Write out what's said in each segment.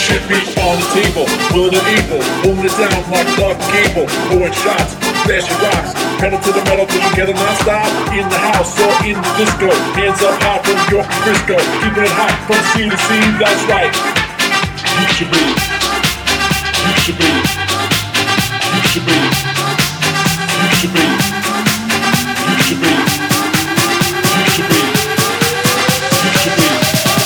should be on the table, willing and evil, holding it down like Clark Gable, pouring shots, flashing rocks, pedal to the metal, put together non-stop, in the house or in the disco, hands up high from York to Frisco, keeping it hot from sea to sea, that's right. You should be, you should be, you should be, you should be, you should be, you should be, you should be.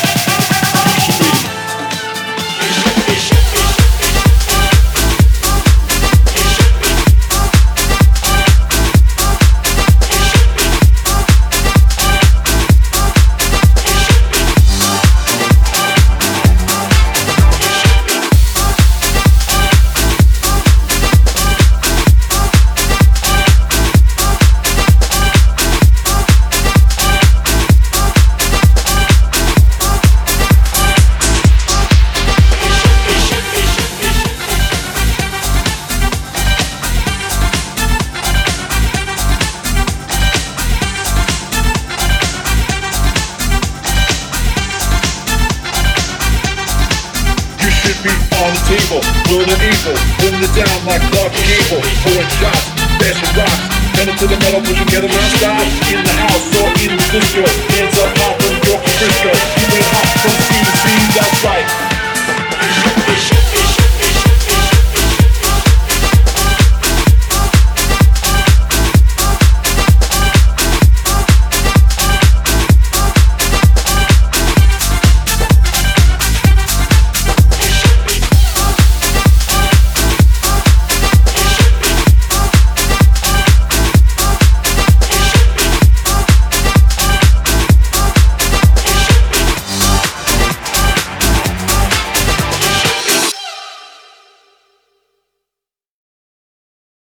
On the table, willing and evil, holding it down like Clark Gable, pouring shots, flashing rocks, pedal to the metal, put together non-stop, in the house or in the disco, hands up high from York to Frisco, keeping it hot from sea to sea, that's right.